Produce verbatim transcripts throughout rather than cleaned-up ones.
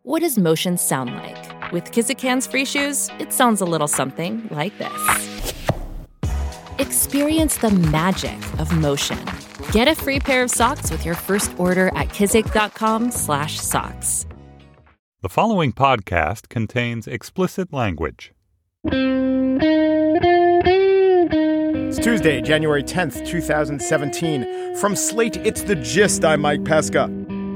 What does motion sound like? With Kizik hands-free shoes, it sounds a little something like this. Experience the magic of motion. Get a free pair of socks with your first order at kizik.com slash socks. The following podcast contains explicit language. It's Tuesday, January tenth, twenty seventeen. From Slate, it's The Gist. I'm Mike Pesca.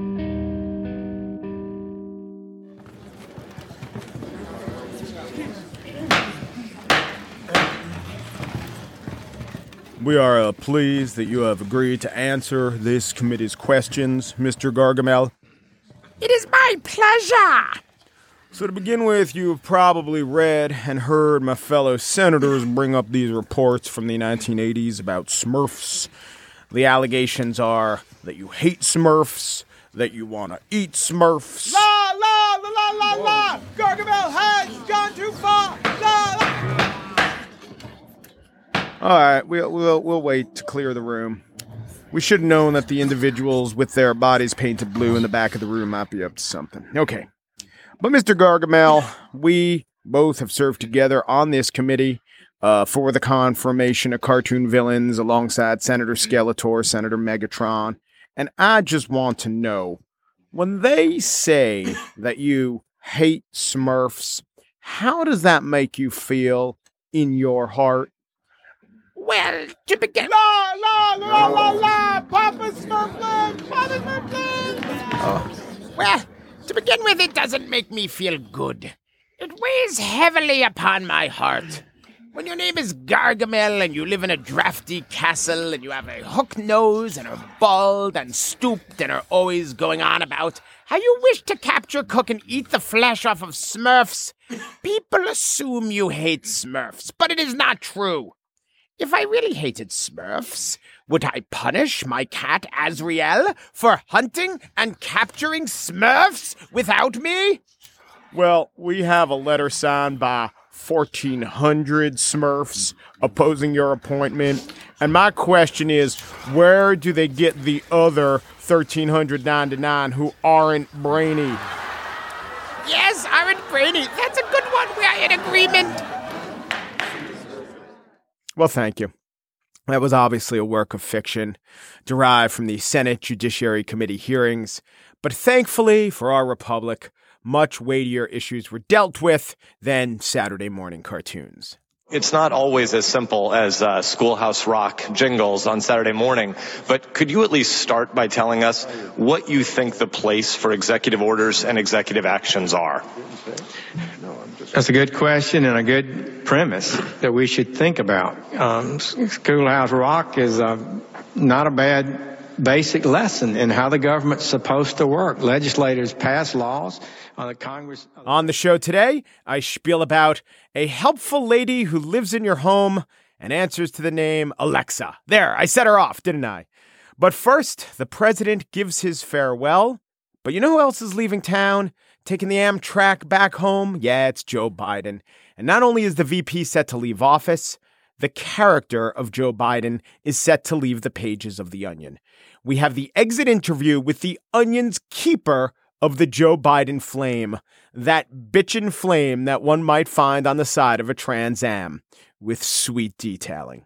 We are uh, pleased that you have agreed to answer this committee's questions, Mister Gargamel. It is my pleasure. So to begin with, you have probably read and heard my fellow senators bring up these reports from the nineteen eighties about Smurfs. The allegations are that you hate Smurfs, that you want to eat Smurfs. La, la, la, la, la, la! Gargamel has gone too far! La, la! All right, we'll, we'll, we'll wait to clear the room. We should have known that the individuals with their bodies painted blue in the back of the room might be up to something. Okay. But Mister Gargamel, we both have served together on this committee uh, for the confirmation of cartoon villains alongside Senator Skeletor, Senator Megatron. And I just want to know, when they say that you hate Smurfs, how does that make you feel in your heart? Well, to begin... La, la, la, la, la! Papa Smurfland! Papa Smurfland! Oh. Well, to begin with, it doesn't make me feel good. It weighs heavily upon my heart. When your name is Gargamel and you live in a drafty castle and you have a hook nose and are bald and stooped and are always going on about how you wish to capture, cook, and eat the flesh off of Smurfs, people assume you hate Smurfs, but it is not true. If I really hated Smurfs, would I punish my cat Azriel for hunting and capturing Smurfs without me? Well, we have a letter signed by fourteen hundred Smurfs opposing your appointment. And my question is, where do they get the other one thousand three hundred ninety-nine who aren't brainy? Yes, aren't brainy. That's a good one. We are in agreement. Well, thank you. That was obviously a work of fiction derived from the Senate Judiciary Committee hearings. But thankfully for our republic, much weightier issues were dealt with than Saturday morning cartoons. It's not always as simple as uh, Schoolhouse Rock jingles on Saturday morning, but could you at least start by telling us what you think the place for executive orders and executive actions are? That's a good question and a good premise that we should think about. Um, Schoolhouse Rock is uh, not a bad basic lesson in how the government's supposed to work. Legislators pass laws. On the Congress. On the show today, I spiel about a helpful lady who lives in your home and answers to the name Alexa. There, I set her off, didn't I? But first, the president gives his farewell. But you know who else is leaving town? Taking the Amtrak back home? Yeah, it's Joe Biden. And not only is the V P set to leave office, the character of Joe Biden is set to leave the pages of The Onion. We have the exit interview with the Onion's keeper of the Joe Biden flame, that bitchin' flame that one might find on the side of a Trans Am, with sweet detailing.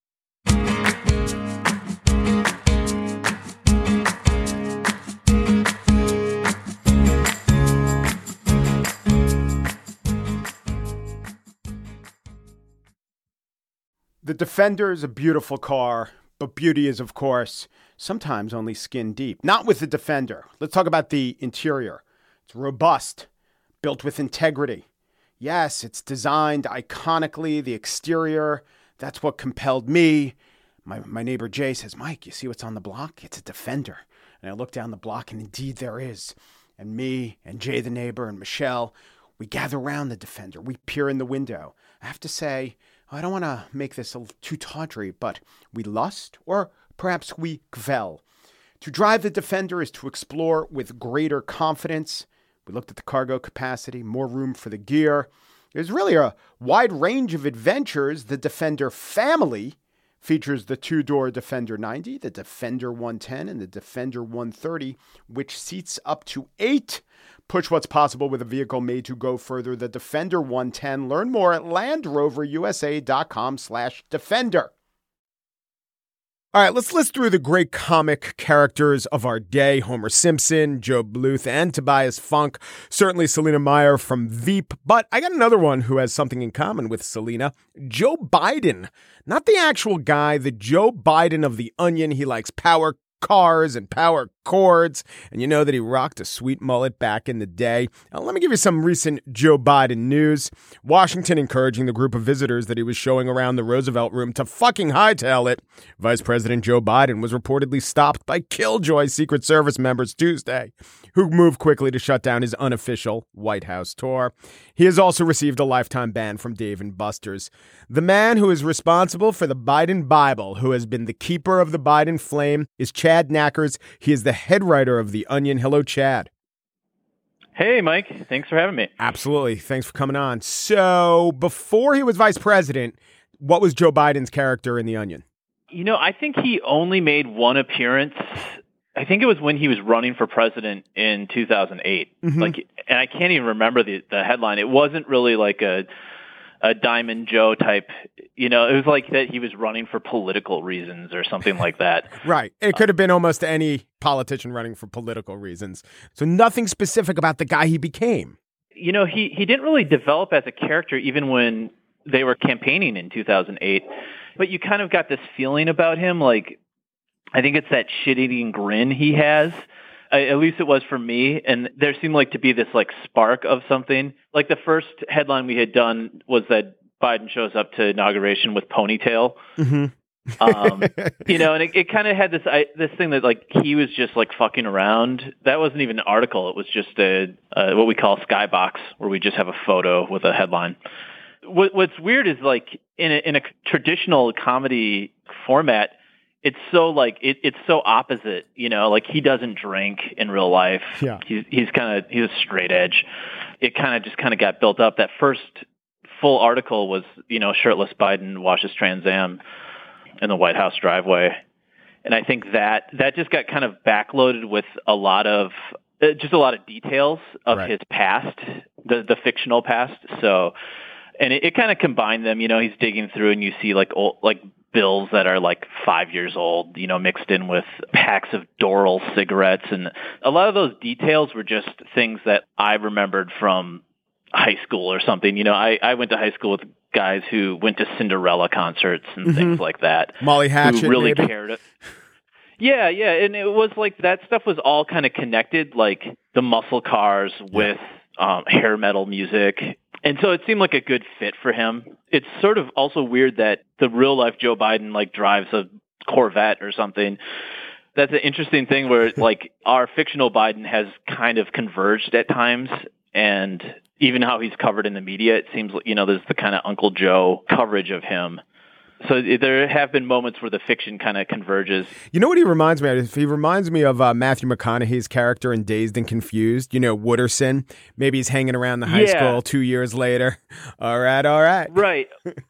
The Defender is a beautiful car, but beauty is, of course, sometimes only skin deep. Not with the Defender. Let's talk about the interior. It's robust, built with integrity. Yes, it's designed iconically. The exterior, that's what compelled me. My my neighbor Jay says, Mike, you see what's on the block? It's a Defender. And I look down the block, and indeed there is. And me and Jay the neighbor and Michelle, we gather around the Defender. We peer in the window. I have to say, I don't want to make this a little too tawdry, but we lust, or perhaps we kvel. To drive the Defender is to explore with greater confidence. We looked at the cargo capacity, more room for the gear. There's really a wide range of adventures the Defender family features the two-door Defender ninety, the Defender one ten, and the Defender one thirty, which seats up to eight. Push what's possible with a vehicle made to go further. The Defender one ten. Learn more at LandRoverUSA.com slash Defender. All right, let's list through the great comic characters of our day. Homer Simpson, Joe Bluth, and Tobias Funk. Certainly Selina Meyer from Veep. But I got another one who has something in common with Selina. Joe Biden. Not the actual guy, the Joe Biden of The Onion. He likes power cars and power chords, and you know that he rocked a sweet mullet back in the day. Now, let me give you some recent Joe Biden news. Washington encouraging the group of visitors that he was showing around the Roosevelt Room to fucking hightail it. Vice President Joe Biden was reportedly stopped by Killjoy Secret Service members Tuesday, who moved quickly to shut down his unofficial White House tour. He has also received a lifetime ban from Dave and Buster's. The man who is responsible for the Biden Bible, who has been the keeper of the Biden flame, is Chad Knackers. He is the head writer of The Onion. Hello, Chad. Hey, Mike. Thanks for having me. Absolutely. Thanks for coming on. So before he was vice president, what was Joe Biden's character in The Onion? You know, I think he only made one appearance. I think it was when he was running for president in two thousand eight. Mm-hmm. Like, and I can't even remember the, the headline. It wasn't really like a a Diamond Joe type, you know, it was like that he was running for political reasons or something like that. Right. It could have been almost any politician running for political reasons. So nothing specific about the guy he became. You know, he, he didn't really develop as a character even when they were campaigning in two thousand eight. But you kind of got this feeling about him, like, I think it's that shit-eating grin he has. At least it was for me, and there seemed like to be this like spark of something. Like the first headline we had done was that Biden shows up to inauguration with ponytail. Mm-hmm. um, you know, and it, it kind of had this I, this thing that like he was just like fucking around. That wasn't even an article; it was just a, a what we call a skybox, where we just have a photo with a headline. What, what's weird is like in a, in a traditional comedy format, it's so like it, it's so opposite, you know, like he doesn't drink in real life. Yeah. He's he's kind of he's a straight edge. It kind of just kind of got built up. That first full article was, you know, shirtless Biden washes Trans Am in the White House driveway. And I think that that just got kind of backloaded with a lot of uh, just a lot of details of right. his past, the the fictional past. So, and it, it kind of combined them, you know, he's digging through and you see like old, like bills that are like five years old, you know, mixed in with packs of Doral cigarettes. And a lot of those details were just things that I remembered from high school or something. You know, I, I went to high school with guys who went to Cinderella concerts and mm-hmm. things like that. Molly Hatchet, who really maybe? cared. Yeah, yeah. And it was like that stuff was all kind of connected, like the muscle cars with um, hair metal music. And so it seemed like a good fit for him. It's sort of also weird that the real life Joe Biden like drives a Corvette or something. That's an interesting thing where like our fictional Biden has kind of converged at times, and even how he's covered in the media, it seems like, you know, there's the kind of Uncle Joe coverage of him. So there have been moments where the fiction kind of converges. You know what he reminds me of? He reminds me of uh, Matthew McConaughey's character in Dazed and Confused. You know, Wooderson. Maybe he's hanging around the high yeah. school two years later. All right, all right. Right.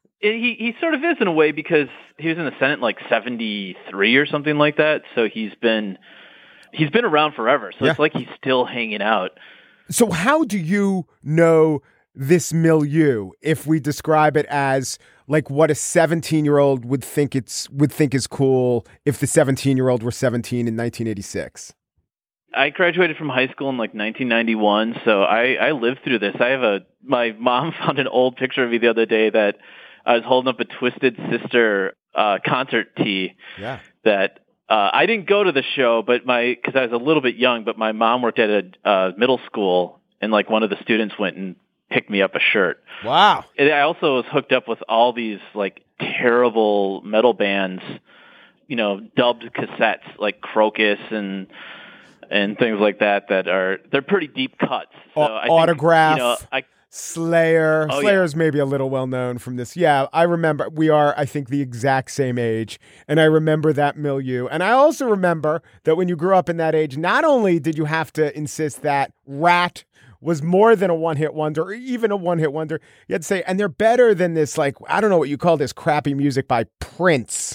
he he sort of is in a way because he was in the Senate in like seventy-three or something like that. So he's been he's been around forever. So yeah. it's like he's still hanging out. So how do you know this milieu if we describe it as like what a seventeen-year-old would think it's would think is cool if the seventeen-year-old were seventeen in nineteen eighty-six? I graduated from high school in like nineteen ninety-one, so I, I lived through this. I have a my mom found an old picture of me the other day that I was holding up a Twisted Sister uh, concert tee. Yeah. That uh, I didn't go to the show, but my because I was a little bit young, but my mom worked at a uh, middle school, and like one of the students went and picked me up a shirt. Wow. And I also was hooked up with all these like terrible metal bands, you know, dubbed cassettes like Crocus and and things like that that are they're pretty deep cuts. So o- I Autograph. Think, you know, I, Slayer. Oh, Slayer's yeah. maybe a little well known from this. Yeah, I remember. We are, I think, the exact same age. And I remember that milieu. And I also remember that when you grew up in that age, not only did you have to insist that Rat was more than a one-hit wonder, or even a one-hit wonder, you had to say, and they're better than this, like, I don't know what you call this crappy music by Prince.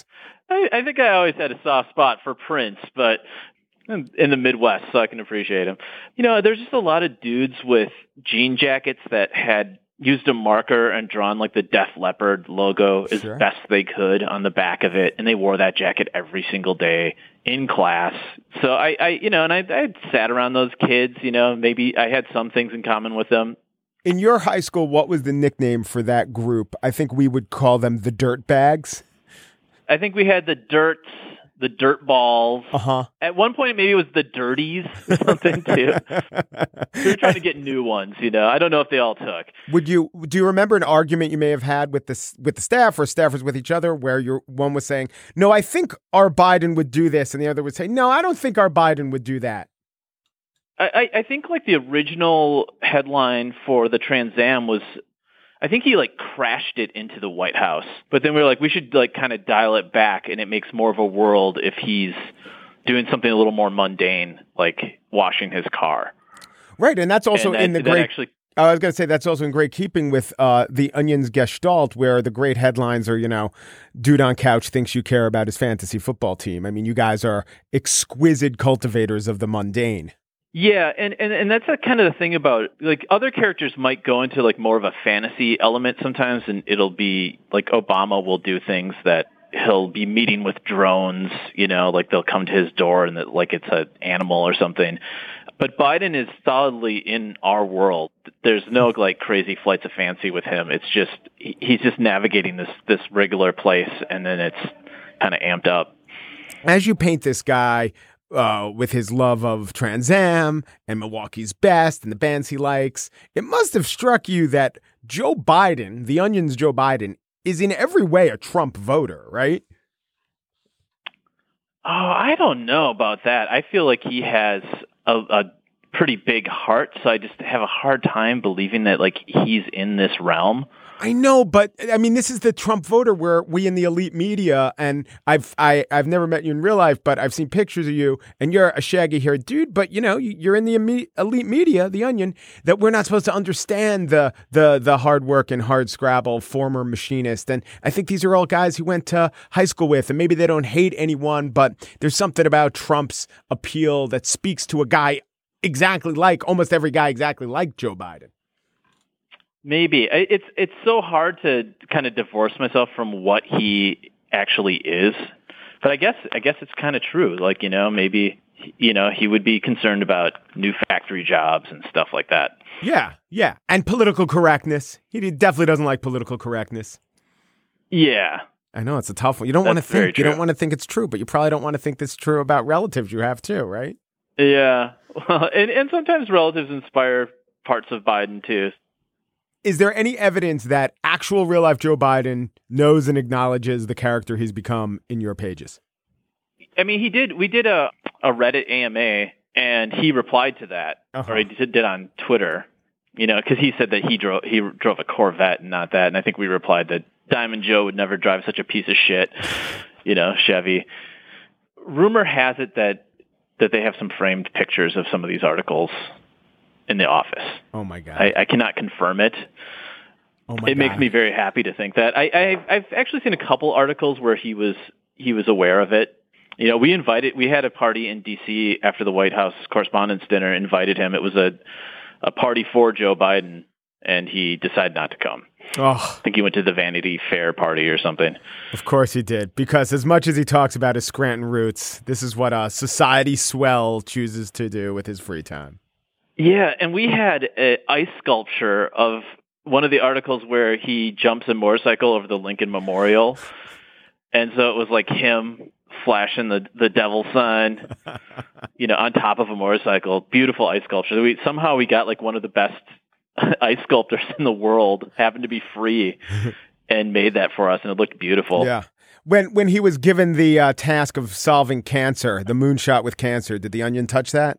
I, I think I always had a soft spot for Prince, but in the Midwest, so I can appreciate him. You know, there's just a lot of dudes with jean jackets that had used a marker and drawn like the Def Leppard logo as Sure. best they could on the back of it, and they wore that jacket every single day in class. So I, I you know, and I, I sat around those kids. You know, maybe I had some things in common with them. In your high school, what was the nickname for that group? I think we would call them the Dirt Bags. I think we had the Dirts, the Dirt Balls. Uh-huh. At one point, maybe it was the Dirties or something, too. We were trying to get new ones, you know. I don't know if they all took. Would you do you remember an argument you may have had with the with the staff or staffers with each other where your one was saying, "No, I think our Biden would do this," and the other would say, "No, I don't think our Biden would do that." I, I think like the original headline for the Trans Am was, I think he like crashed it into the White House. But then we were like, we should like kind of dial it back, and it makes more of a world if he's doing something a little more mundane, like washing his car. Right, and that's also And that- in the that great. actually- I was going to say that's also in great keeping with uh, the Onion's gestalt, where the great headlines are, you know, dude on couch thinks you care about his fantasy football team. I mean, you guys are exquisite cultivators of the mundane. Yeah, and, and, and that's a kind of the thing about, like, other characters might go into, like, more of a fantasy element sometimes, and it'll be, like, Obama will do things that he'll be meeting with drones, you know, like they'll come to his door and that, like it's an animal or something. But Biden is solidly in our world. There's no, like, crazy flights of fancy with him. It's just, he's just navigating this, this regular place, and then it's kind of amped up. As you paint this guy, Uh, with his love of Trans Am and Milwaukee's Best and the bands he likes, it must have struck you that Joe Biden, the Onion's Joe Biden, is in every way a Trump voter, right? Oh, I don't know about that. I feel like he has a, a pretty big heart, so I just have a hard time believing that, like, he's in this realm. I know, but I mean, this is the Trump voter where we in the elite media, and I've I, I've never met you in real life, but I've seen pictures of you, and you're a shaggy-haired dude. But you know, you're in the elite media, the Onion, that we're not supposed to understand the the the hard work and hard scrabble former machinist. And I think these are all guys he went to high school with, and maybe they don't hate anyone, but there's something about Trump's appeal that speaks to a guy exactly like almost every guy exactly like Joe Biden. Maybe. It's it's so hard to kind of divorce myself from what he actually is. But I guess I guess it's kind of true. Like, you know, maybe, you know, he would be concerned about new factory jobs and stuff like that. Yeah, yeah. And political correctness. He definitely doesn't like political correctness. Yeah. I know, it's a tough one. You don't want to That's very think, you don't true. want to think it's true, but you probably don't want to think this true about relatives you have too, right? Yeah. Well, and, and sometimes relatives inspire parts of Biden too. Is there any evidence that actual real life Joe Biden knows and acknowledges the character he's become in your pages? I mean, he did. We did a, a Reddit A M A, and he replied to that, Uh-huh. or he did, did on Twitter. You know, because he said that he drove he drove a Corvette and not that, and I think we replied that Diamond Joe would never drive such a piece of shit. You know, Chevy. Rumor has it that that they have some framed pictures of some of these articles in the office. Oh my God. I, I cannot confirm it. Oh my it makes God. me very happy to think that. I, I I've actually seen a couple articles where he was he was aware of it. You know, we invited we had a party in D C after the White House Correspondents' Dinner. Invited him. It was a a party for Joe Biden, and he decided not to come. Oh, I think he went to the Vanity Fair party or something. of course he did. Because as much as he talks about his Scranton roots, this is what a society swell chooses to do with his free time. Yeah, and we had an ice sculpture of one of the articles where he jumps a motorcycle over the Lincoln Memorial. And so it was like him flashing the, the devil sign, you know, on top of a motorcycle. Beautiful ice sculpture. We, somehow we got like one of the best ice sculptors in the world, happened to be free, and made that for us, and it looked beautiful. Yeah. When when he was given the uh, task of solving cancer, the moonshot with cancer, did the Onion touch that?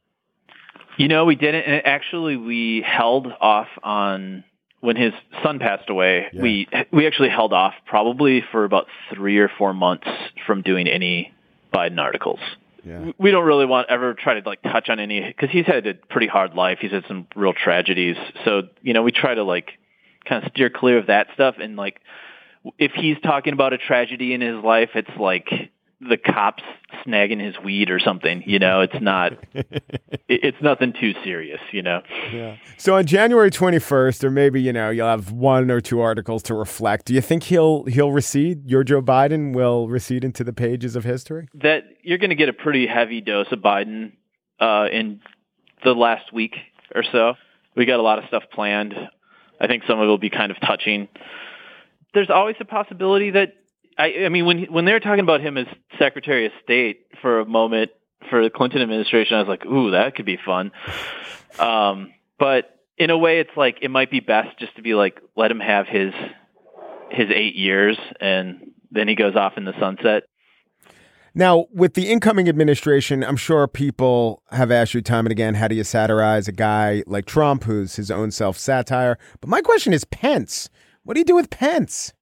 You know, we didn't. And actually, we held off on when his son passed away. Yeah. We we actually held off probably for about three or four months from doing any Biden articles. Yeah. We don't really want ever try to like touch on any because he's had a pretty hard life. He's had some real tragedies. So you know, we try to like kind of steer clear of that stuff. And like if he's talking about a tragedy in his life, it's like the cops snagging his weed or something. You know, it's not, it's nothing too serious, you know? Yeah. So on January twenty-first, or maybe, you know, you'll have one or two articles to reflect. Do you think he'll, he'll recede? Your Joe Biden will recede into the pages of history? That you're going to get a pretty heavy dose of Biden uh, in the last week or so. We got a lot of stuff planned. I think some of it will be kind of touching. There's always a possibility that, I, I mean, when when they were talking about him as Secretary of State for a moment for the Clinton administration, I was like, ooh, that could be fun. Um, but in a way, it's like it might be best just to be like, let him have his his eight years, and then he goes off in the sunset. Now, with the incoming administration, I'm sure people have asked you time and again, how do you satirize a guy like Trump, who's his own self-satire? But my question is Pence. What do you do with Pence?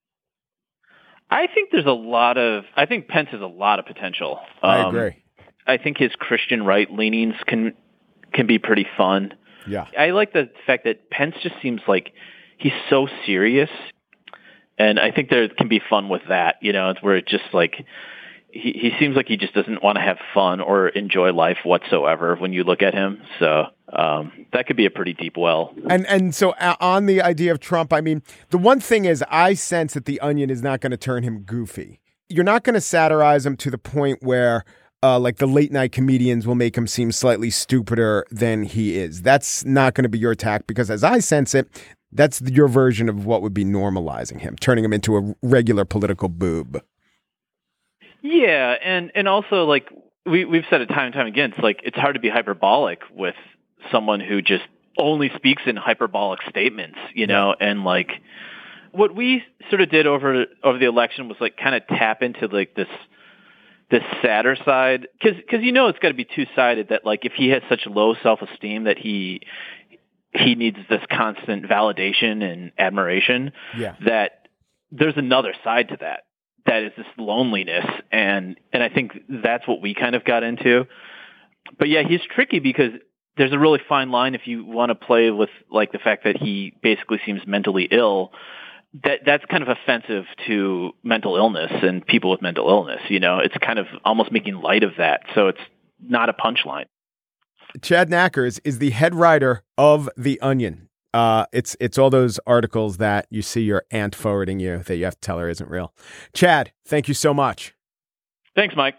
I think there's a lot of, I think Pence has a lot of potential. Um, I agree. I think his Christian right leanings can can be pretty fun. Yeah. I like the fact that Pence just seems like he's so serious. And I think there can be fun with that, you know, it's where it just like, he, he seems like he just doesn't want to have fun or enjoy life whatsoever when you look at him. So um, that could be a pretty deep well. And and so uh, on the idea of Trump, I mean, the one thing is I sense that The Onion is not going to turn him goofy. You're not going to satirize him to the point where uh, like the late night comedians will make him seem slightly stupider than he is. That's not going to be your tack because as I sense it, that's your version of what would be normalizing him, turning him into a regular political boob. Yeah, and, and also, like, we, we've said it time and time again, it's like, it's hard to be hyperbolic with someone who just only speaks in hyperbolic statements, you know, and, like, what we sort of did over over the election was, like, kind of tap into, like, this this sadder side, because, because you know it's got to be two-sided, that, like, if he has such low self-esteem that he he needs this constant validation and admiration, yeah. that there's another side to that. That is this loneliness, and and I think that's what we kind of got into. But yeah, he's tricky because there's a really fine line if you want to play with like the fact that he basically seems mentally ill. That that's kind of offensive to mental illness and people with mental illness. You know, it's kind of almost making light of that. So it's not a punchline. Chad Nackers is the head writer of The Onion. Uh, it's it's all those articles that you see your aunt forwarding you that you have to tell her isn't real. Chad, thank you so much. Thanks, Mike.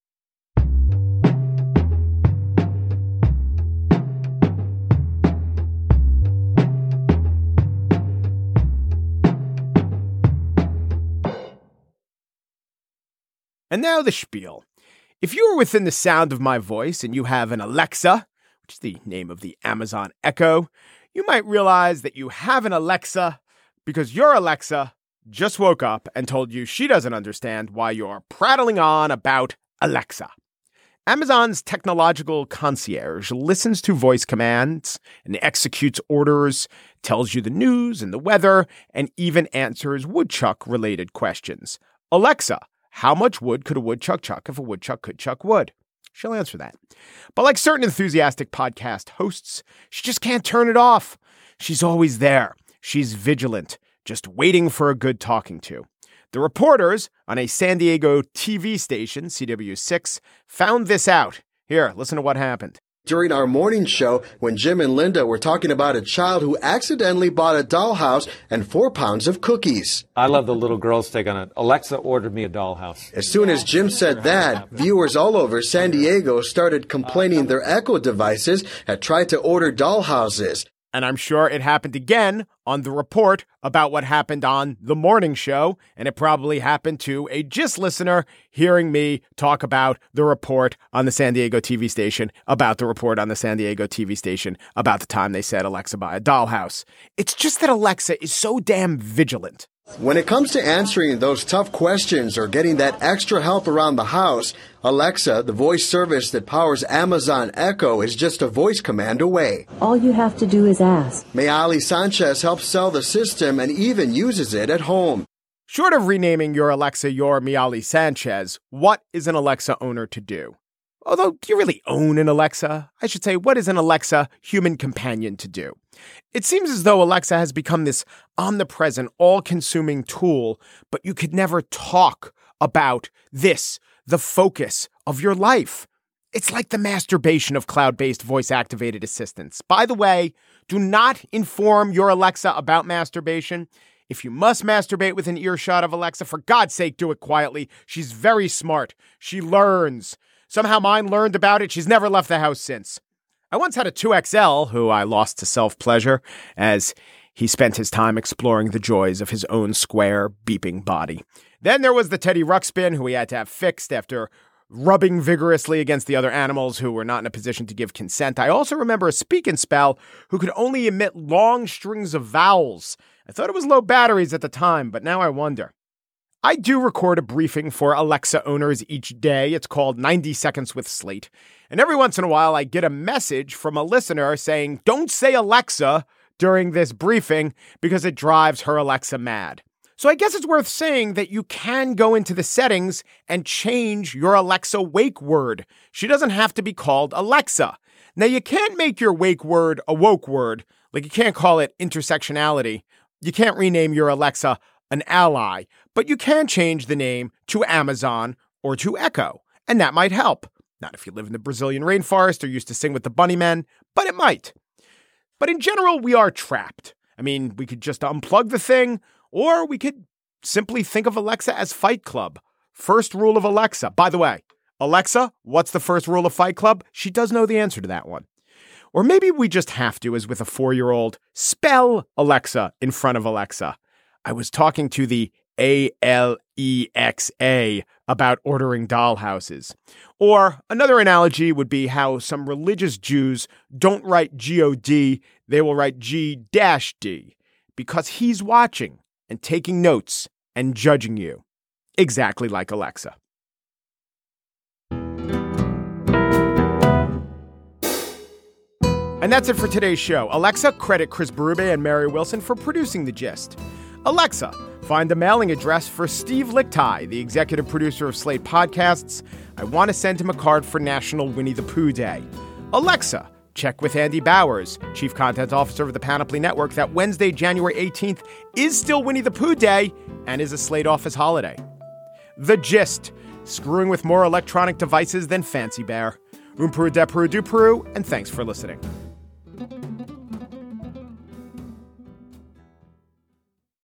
And now the spiel. If you are within the sound of my voice and you have an Alexa, which is the name of the Amazon Echo, you might realize that you have an Alexa because your Alexa just woke up and told you she doesn't understand why you're prattling on about Alexa. Amazon's technological concierge listens to voice commands and executes orders, tells you the news and the weather, and even answers woodchuck-related questions. Alexa, how much wood could a woodchuck chuck if a woodchuck could chuck wood? She'll answer that. But like certain enthusiastic podcast hosts, she just can't turn it off. She's always there. She's vigilant, just waiting for a good talking to. The reporters on a San Diego T V station, C W six, found this out. Here, listen to what happened. During our morning show, when Jim and Linda were talking about a child who accidentally bought a dollhouse and four pounds of cookies. I love the little girl's take on it. Alexa ordered me a dollhouse. As soon as Jim said that, viewers all over San Diego started complaining their Echo devices had tried to order dollhouses. And I'm sure it happened again on the report about what happened on the morning show, and it probably happened to a GIST listener hearing me talk about the report on the San Diego T V station, about the report on the San Diego T V station, about the time they said Alexa buy a dollhouse. It's just that Alexa is so damn vigilant. When it comes to answering those tough questions or getting that extra help around the house, Alexa, the voice service that powers Amazon Echo, is just a voice command away. All you have to do is ask. Mayali Sanchez helps sell the system and even uses it at home. Short of renaming your Alexa your Mayali Sanchez, what is an Alexa owner to do? Although, do you really own an Alexa? I should say, what is an Alexa human companion to do? It seems as though Alexa has become this omnipresent, all-consuming tool, but you could never talk about this, the focus of your life. It's like the masturbation of cloud-based voice-activated assistants. By the way, do not inform your Alexa about masturbation. If you must masturbate with an earshot of Alexa, for God's sake, do it quietly. She's very smart. She learns. Somehow mine learned about it. She's never left the house since. I once had a two X L who I lost to self-pleasure as he spent his time exploring the joys of his own square, beeping body. Then there was the Teddy Ruxpin, who he had to have fixed after rubbing vigorously against the other animals who were not in a position to give consent. I also remember a Speak and Spell who could only emit long strings of vowels. I thought it was low batteries at the time, but now I wonder. I do record a briefing for Alexa owners each day. It's called ninety seconds with Slate. And every once in a while, I get a message from a listener saying, don't say Alexa during this briefing because it drives her Alexa mad. So I guess it's worth saying that you can go into the settings and change your Alexa wake word. She doesn't have to be called Alexa. Now, you can't make your wake word a woke word. Like, you can't call it intersectionality. You can't rename your Alexa an ally, but you can change the name to Amazon or to Echo, and that might help. Not if you live in the Brazilian rainforest or used to sing with the bunny men, but it might. But in general, we are trapped. I mean, we could just unplug the thing, or we could simply think of Alexa as Fight Club. First rule of Alexa. By the way, Alexa, what's the first rule of Fight Club? She does know the answer to that one. Or maybe we just have to, as with a four-year-old, spell Alexa in front of Alexa. I was talking to the A L E X A about ordering dollhouses. Or another analogy would be how some religious Jews don't write G O D, they will write G D, because he's watching and taking notes and judging you, exactly like Alexa. And that's it for today's show. Alexa, credit Chris Berube and Mary Wilson for producing The Gist. Alexa, find the mailing address for Steve Lickteig, the executive producer of Slate Podcasts. I want to send him a card for National Winnie the Pooh Day. Alexa, check with Andy Bowers, Chief Content Officer of the Panoply Network, that Wednesday, January eighteenth is still Winnie the Pooh Day and is a Slate office holiday. The Gist, screwing with more electronic devices than Fancy Bear. Un Peru de Peru du Peru, and thanks for listening.